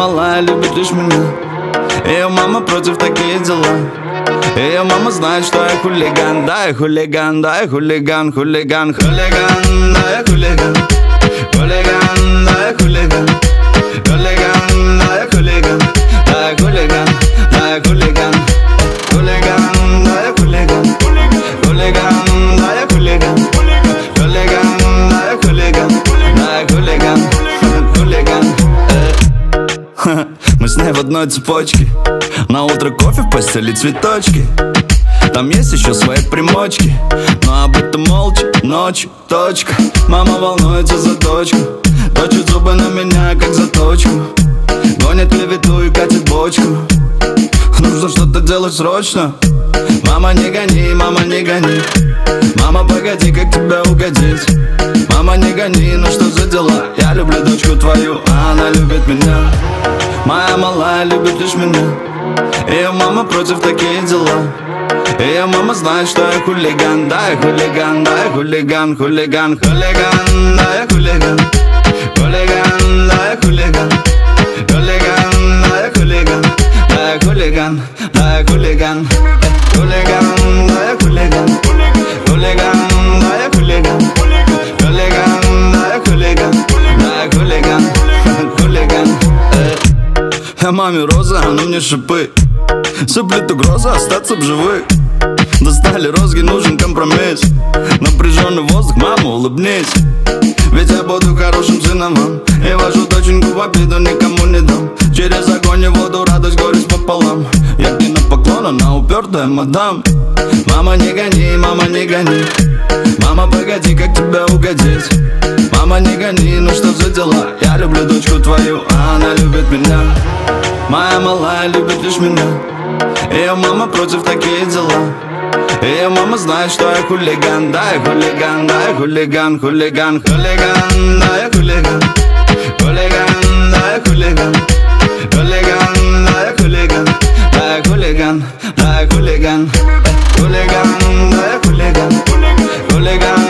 малая любит лишь меня. Ее мама против, такие дела. Ее мама знает, что я хулиган. Да, я хулиган, да, я хулиган, хулиган, хулиган, да, я хулиган. Хулиган, да, я хулиган. Хулиган, да, я хулиган. Да, я хулиган, да, я хулиган. Хулиган, да, я хулиган. Хулиган, да, я хулиган. Хулиган, да, я хулиган. Да, я хулиган, хулиган. Мы с ней в одной цепочке. На утро кофе в постели, цветочки. Там есть еще свои примочки. Но об этом молча, ночью, точка. Мама волнуется за дочку. Точит зубы на меня, как заточку. Гонит клевету и катит бочку. Нужно что-то делать срочно. Мама, не гони, мама, не гони. Мама, погоди, как тебе угодить. Мама, не гони, ну что за дела? Я люблю дочку твою, а она любит меня. Моя малая любит лишь меня. Ее мама против, такие дела. Ее мама знает, что я хулиган. Да, я хулиган, да, я хулиган, хулиган, хулиган, да, я хулиган. Хулиган, да, я хулиган. Хулиган, да, я хулиган. Да, я хулиган, да, я хулиган. Хулиган, да, я хулиган. Хулиган, да, я хулиган. Хулиган, да, я хулиган. Да, я хулиган, хулиган. Я маме роза, она мне шипы. Сыплет угроза остаться в живых. Достали розги, нужен компромисс. Напряженный воздух, мама, улыбнись. Ведь я буду хорошим сыном вам. И вашу доченьку в обиду никому не дам. Через огонь и воду, радость, горечь пополам. Я к ней на поклон, она упертая мадам. Мама, не гони, мама, не гони. Мама, погоди, как тебе угодить. Мама, не гони, ну что за дела? Я люблю дочку твою, а она любит меня. Моя малая любит лишь меня. Ее мама против, такие дела. Ее мама знает, что я хулиган. Да, я хулиган, да, я хулиган, хулиган, хулиган, да, я хулиган. Хулиган, да, я хулиган. Хулиган, да, я хулиган. Да, я хулиган, да, я хулиган. Хулиган, да, я хулиган. Хулиган,